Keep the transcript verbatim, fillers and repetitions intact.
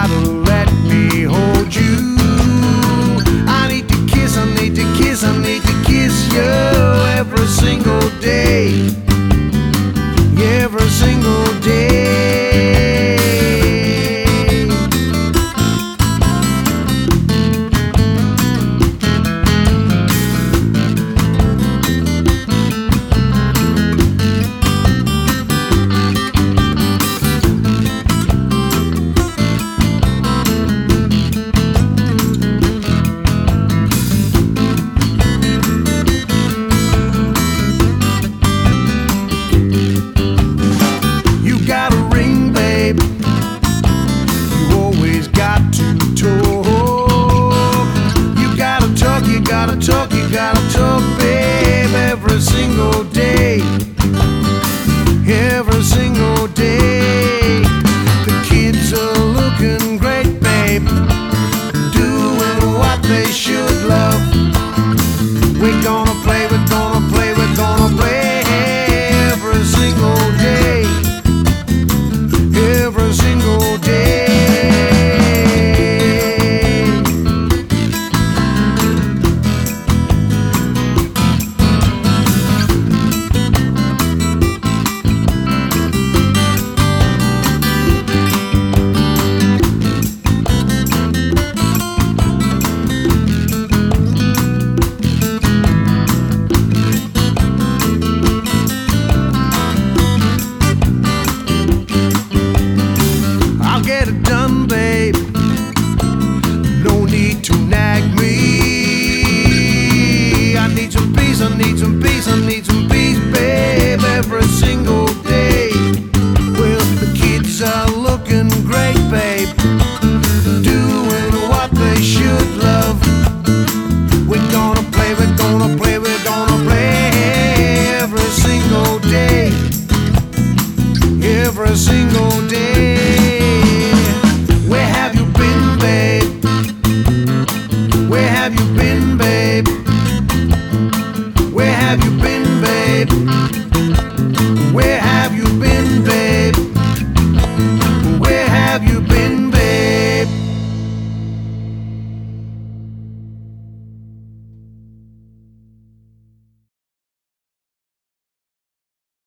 gotta let me hold you. I need to kiss, I need to kiss, I need to kiss you every single day, every single day. Talk, you gotta talk, babe, every single day, every single day. The kids are looking great, babe, doing what they should love. We're gonna play, we're gonna play, we're gonna play every single day, every single day. I need some peace, I need some peace, babe, every single day. Well, the kids are looking great, babe,